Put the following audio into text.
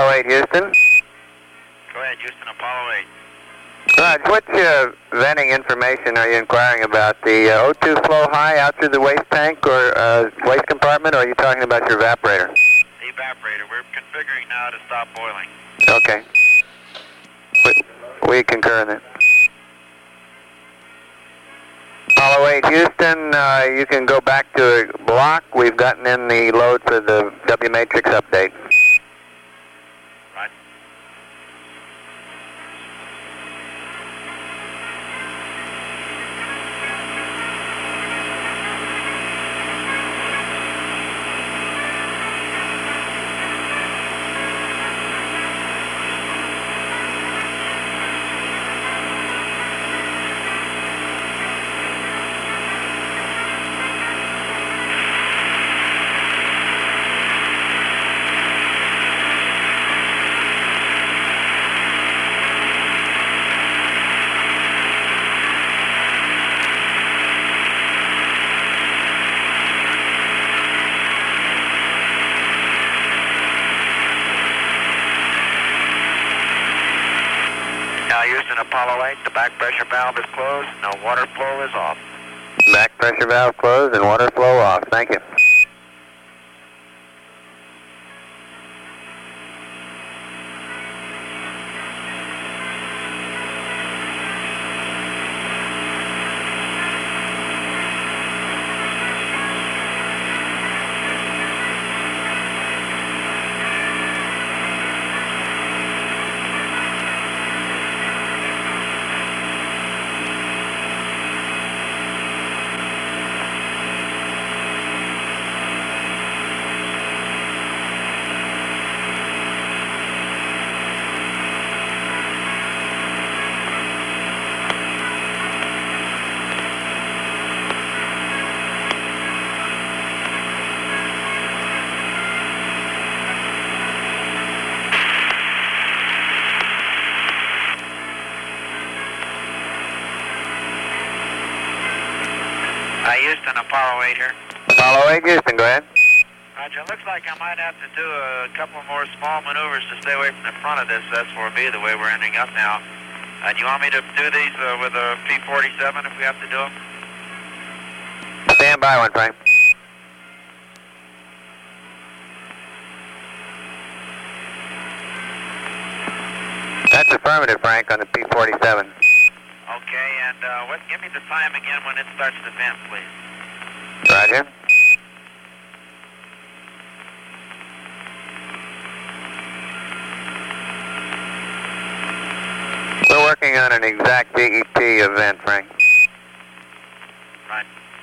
Apollo 8, Houston. Go ahead, Houston, Apollo 8. Raj, what venting information are you inquiring about? The O2 flow high out through the waste tank or waste compartment, or are you talking about your evaporator? The evaporator. We're configuring now to stop boiling. Okay. We concur in that. Apollo 8, Houston, you can go back to a block. We've gotten in the load for the W matrix update. Right. Now, Houston, Apollo 8, the back pressure valve is closed. No water flow is off. Back pressure valve closed and water flow off. Thank you. Houston, Apollo 8 here. Apollo 8, Houston, go ahead. Roger, it looks like I might have to do a couple more small maneuvers to stay away from the front of this S4B the way we're ending up now. Do you want me to do these with a P-47 if we have to do them? Stand by one, Frank. That's affirmative, Frank, on the P-47. Okay, and give me the time again when it starts to vent, please. Roger. We're working on an exact DET event, Frank. Right.